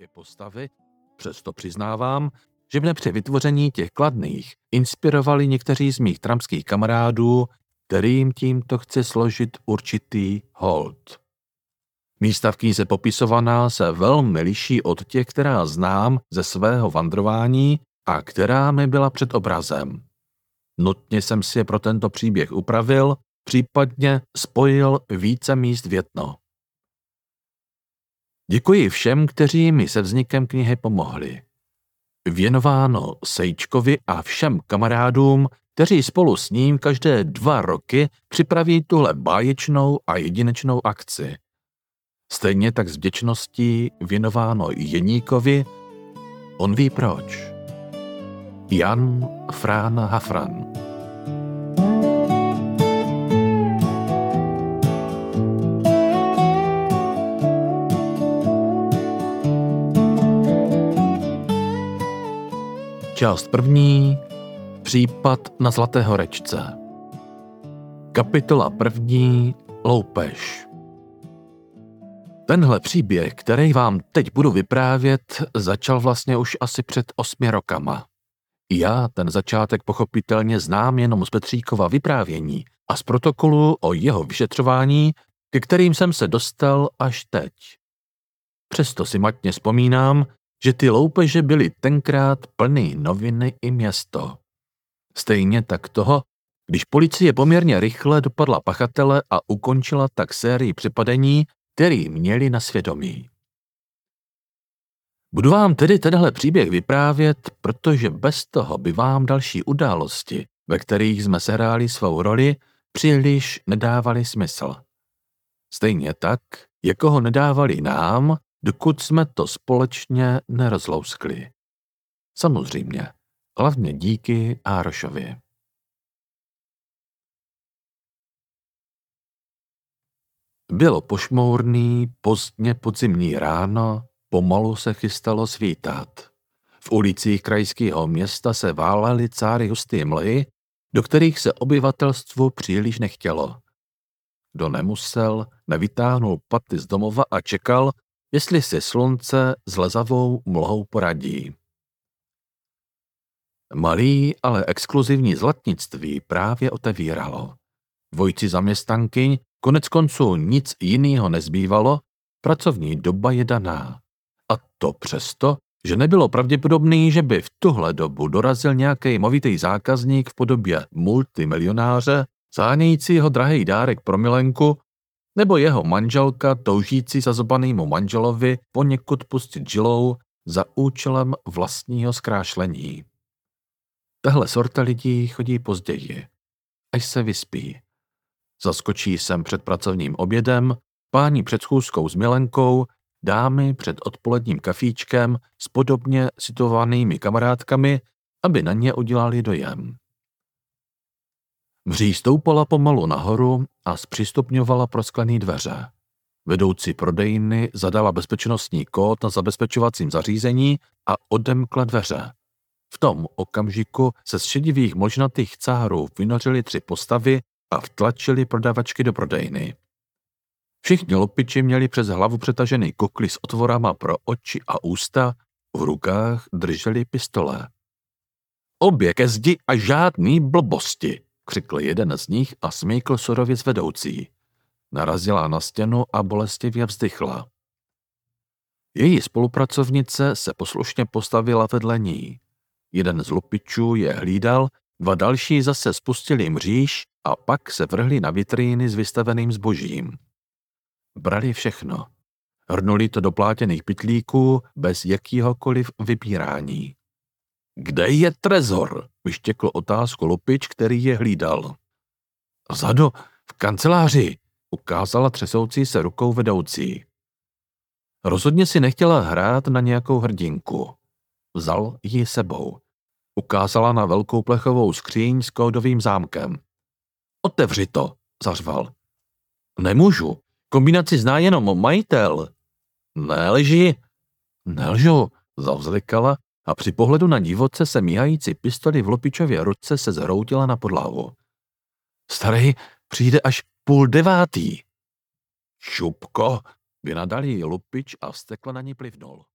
i postavy, přesto přiznávám, že mne při vytvoření těch kladných inspirovali někteří z mých trampských kamarádů, kterým tímto chci složit určitý hold. Místa v knize popisovaná se velmi liší od těch, která znám ze svého vandrování a která mi byla před obrazem. Nutně jsem si je pro tento příběh upravil, případně spojil více míst v jedno. Děkuji všem, kteří mi se vznikem knihy pomohli. Věnováno Sejčkovi a všem kamarádům, kteří spolu s ním každé 2 roky připraví tuhle báječnou a jedinečnou akci. Stejně tak s vděčností věnováno Jeníkovi, on ví proč. Jan Frán Hafran. Část první. Případ na Zlaté horečce. Kapitola první. Loupež. Tenhle příběh, který vám teď budu vyprávět, začal vlastně už asi před 8 rokama. Já ten začátek pochopitelně znám jenom z Petříkova vyprávění a z protokolu o jeho vyšetřování, ke kterým jsem se dostal až teď. Přesto si matně vzpomínám, že ty loupeže byly tenkrát plný noviny i město. Stejně tak toho, když policie poměrně rychle dopadla pachatele a ukončila tak sérii přepadení, který měli na svědomí. Budu vám tedy tenhle příběh vyprávět, protože bez toho by vám další události, ve kterých jsme sehráli svou roli, příliš nedávaly smysl. Stejně tak, jako ho nedávali nám, dokud jsme to společně nerozlouskli. Samozřejmě, hlavně díky Árošovi. Bylo pošmourný, pozdně podzimní ráno, pomalu se chystalo svítat. V ulicích krajského města se válely cáry husté mlhy, do kterých se obyvatelstvu příliš nechtělo. Kdo nemusel, nevytáhnul paty z domova a čekal, jestli si slunce s lezavou mlhou poradí. Malý, ale exkluzivní zlatnictví právě otevíralo. Dvojci zaměstnankyň koneckonců nic jiného nezbývalo, pracovní doba je daná. A to přesto, že nebylo pravděpodobné, že by v tuhle dobu dorazil nějaký movitý zákazník v podobě multimilionáře, zánějícího drahý dárek pro milenku, nebo jeho manželka toužící zazobanýmu manželovi poněkud pustit žilou za účelem vlastního zkrášlení. Tahle sorta lidí chodí později, až se vyspí. Zaskočí sem před pracovním obědem, páni před schůzkou s milenkou, dámy před odpoledním kafíčkem s podobně situovanými kamarádkami, aby na ně udělali dojem. Mří stoupala pomalu nahoru a zpřístupňovala prosklené dveře. Vedoucí prodejny zadala bezpečnostní kód na zabezpečovacím zařízení a odemkla dveře. V tom okamžiku se z šedivých možnatých cárů vynořily 3 postavy a vtlačili prodavačky do prodejny. Všichni lopiči měli přes hlavu přetažený kukly s otvorama pro oči a ústa, v rukách drželi pistole. Obě ke zdi a žádný blbosti, křikl jeden z nich a smýkl surově z vedoucí. Narazila na stěnu a bolestivě vzdychla. Její spolupracovnice se poslušně postavila vedle ní. Jeden z lupičů je hlídal, 2 další zase spustili mříž a pak se vrhli na vitríny s vystaveným zbožím. Brali všechno. Hrnuli to do plátěných pytlíků bez jakýhokoliv vybírání. Kde je trezor? Vyštěkl otázku lupič, který je hlídal. Vzadu, v kanceláři, ukázala třesoucí se rukou vedoucí. Rozhodně si nechtěla hrát na nějakou hrdinku. Vzal ji sebou. Ukázala na velkou plechovou skříň s kódovým zámkem. Otevři to, zařval. Nemůžu, kombinaci zná jenom majitel. Nelži. Nelžu, zavzlikala a při pohledu na divoce se míhající pistoli v lupičově ruce se zhroutila na podlahu. Starý přijde až 8:30. Šupko, vynadal jí lupič a vztekle na ní plivnul.